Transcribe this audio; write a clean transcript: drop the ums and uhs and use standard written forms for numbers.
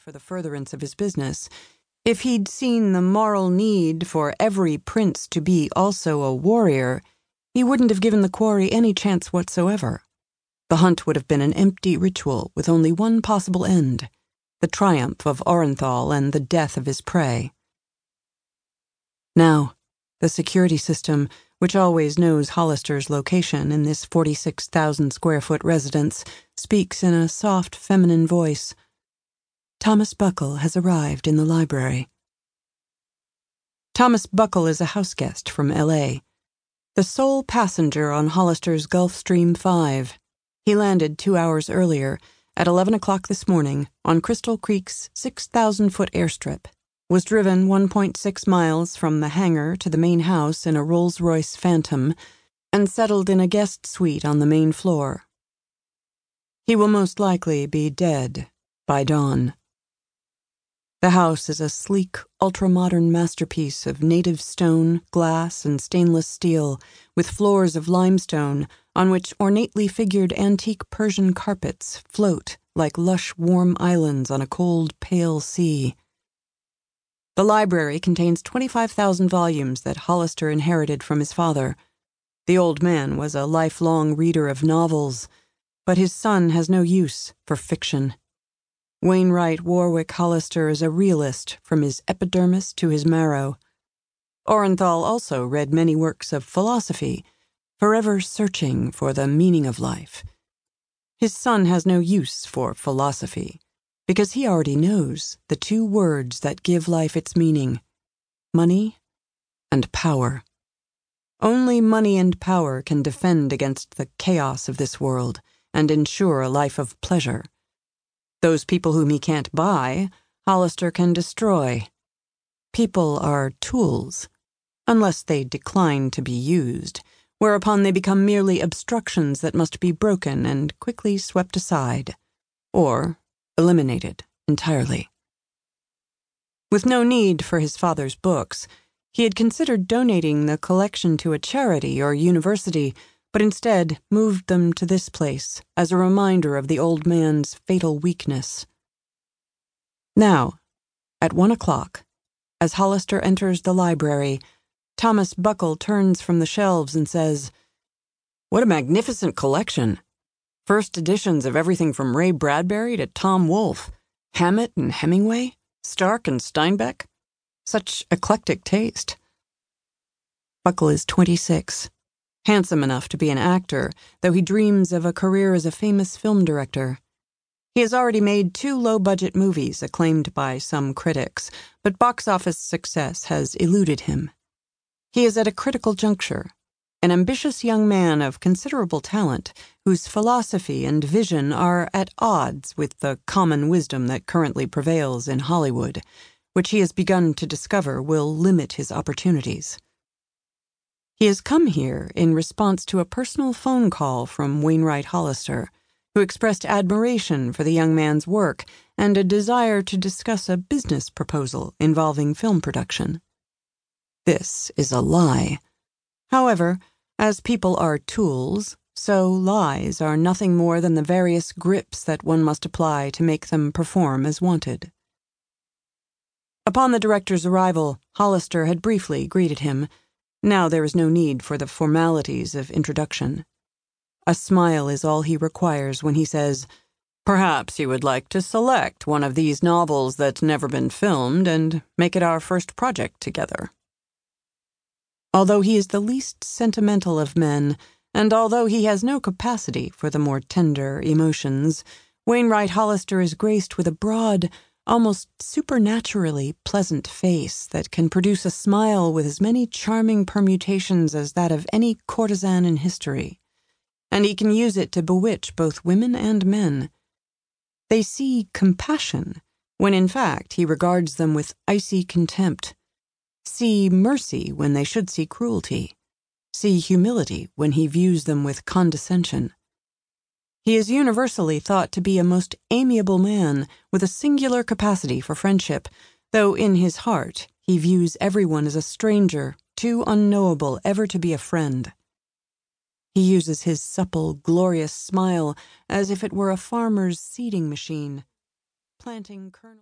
for the furtherance of his business. If he'd seen the moral need for every prince to be also a warrior, he wouldn't have given the quarry any chance whatsoever. The hunt would have been an empty ritual with only one possible end: the triumph of Orenthal and the death of his prey. Now, the security system, which always knows Hollister's location in this 46,000-square-foot residence, speaks in a soft, feminine voice. Thomas Buckle has arrived in the library. Thomas Buckle is a houseguest from L.A., the sole passenger on Hollister's Gulfstream 5. He landed 2 hours earlier, at 11 o'clock this morning, on Crystal Creek's 6,000-foot airstrip, was driven 1.6 miles from the hangar to the main house in a Rolls-Royce Phantom, and settled in a guest suite on the main floor. He will most likely be dead by dawn. The house is a sleek, ultra-modern masterpiece of native stone, glass, and stainless steel, with floors of limestone on which ornately figured antique Persian carpets float like lush, warm islands on a cold, pale sea. The library contains 25,000 volumes that Hollister inherited from his father. The old man was a lifelong reader of novels, but his son has no use for fiction. Wainwright Warwick Hollister is a realist from his epidermis to his marrow. Orenthal also read many works of philosophy, forever searching for the meaning of life. His son has no use for philosophy, because he already knows the two words that give life its meaning: money and power. Only money and power can defend against the chaos of this world and ensure a life of pleasure. Those people whom he can't buy, Hollister can destroy. People are tools, unless they decline to be used, whereupon they become merely obstructions that must be broken and quickly swept aside, or eliminated entirely. With no need for his father's books, he had considered donating the collection to a charity or university, but instead moved them to this place as a reminder of the old man's fatal weakness. Now, at 1 o'clock, as Hollister enters the library, Thomas Buckle turns from the shelves and says, "What a magnificent collection! First editions of everything from Ray Bradbury to Tom Wolfe, Hammett and Hemingway, Stark and Steinbeck. Such eclectic taste." Buckle is 26. Handsome enough to be an actor, though he dreams of a career as a famous film director. He has already made 2 low-budget movies acclaimed by some critics, but box office success has eluded him. He is at a critical juncture, an ambitious young man of considerable talent, whose philosophy and vision are at odds with the common wisdom that currently prevails in Hollywood, which he has begun to discover will limit his opportunities. He has come here in response to a personal phone call from Wainwright Hollister, who expressed admiration for the young man's work and a desire to discuss a business proposal involving film production. This is a lie. However, as people are tools, so lies are nothing more than the various grips that one must apply to make them perform as wanted. Upon the director's arrival, Hollister had briefly greeted him. Now there is no need for the formalities of introduction. A smile is all he requires when he says, "Perhaps you would like to select one of these novels that's never been filmed and make it our first project together." Although he is the least sentimental of men, and although he has no capacity for the more tender emotions, Wainwright Hollister is graced with a broad, almost supernaturally pleasant face that can produce a smile with as many charming permutations as that of any courtesan in history, and he can use it to bewitch both women and men. They see compassion, when in fact he regards them with icy contempt, see mercy when they should see cruelty, see humility when he views them with condescension. He is universally thought to be a most amiable man with a singular capacity for friendship, though in his heart he views everyone as a stranger, too unknowable ever to be a friend. He uses his supple, glorious smile as if it were a farmer's seeding machine, planting kernels.